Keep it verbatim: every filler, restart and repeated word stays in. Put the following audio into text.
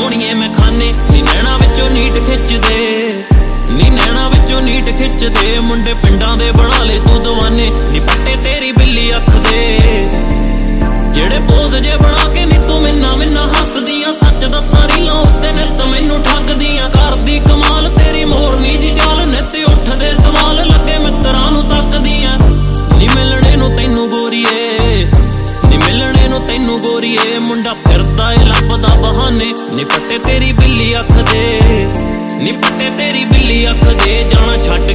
ਸੋਹਣੀਏ ਮੈਂ ਖਾਨੇ ਨੀ ਨੈਣਾ ਵਿੱਚੋਂ ਨੀਟ ਖਿੱਚਦੇ ਨੀ ਨੈਣਾ ਵਿੱਚੋਂ ਨੀਟ ਖਿੱਚਦੇ ਮੁੰਡੇ ਪਿੰਡਾਂ ਦੇ ਬਣਾ ਲੈ ਤੂੰ ਦਵਾਨੇ ਨੀ ਪੱਟੇ ਤੇਰੀ ਬਿੱਲੀ ਅੱਖ ਦੇ ਜਿਹੜੇ ਪੋਜ਼ ਜੇ ਬਣਾ ਕੇ ਨੀ ਤੂੰ ਮਿੰਨਾ ਮਿੰਨਾ ਹੱਸਦੀਆਂ ਸੱਚ ਦੱਸਾਂ ਰੀਲਾਂ ਉੱਤੇ ਨਿੱਤ ਮੈਨੂੰ ਠੱਗਦੀਆਂ ਕਰਦੀ ਕਮਾਲ ਤੇਰੀ ਮੋਰਨੀ ਦੀ ਚਾਲ ਨਿੱਤ ਉੱਠਦੇ ਸਵਾਲ ਲੱਗੇ ਮਿੱਤਰਾਂ ਨੂੰ ਤੱਕਦੀਆਂ ਨੀ ਮਿਲਣੇ ਨੂੰ ਤੈਨੂੰ ਗੋਰੀਏ ਨੀ ਮਿਲਣੇ ਨੂੰ ਤੈਨੂੰ ਗੋਰੀਏ ਮੁੰਡਾ ਫਿਰਦਾ ਏ ਲੱਭਦਾ ਬਹਾਨੇ ਨੀ ਪੱਟੇ ਤੇਰੀ ਬਿੱਲੀ ਅੱਖ ਦੇ ਨੀ ਪੱਟੇ ਤੇਰੀ ਬਿੱਲੀ ਅੱਖ ਦੇ ਜਾਣਾ ਛੱਡ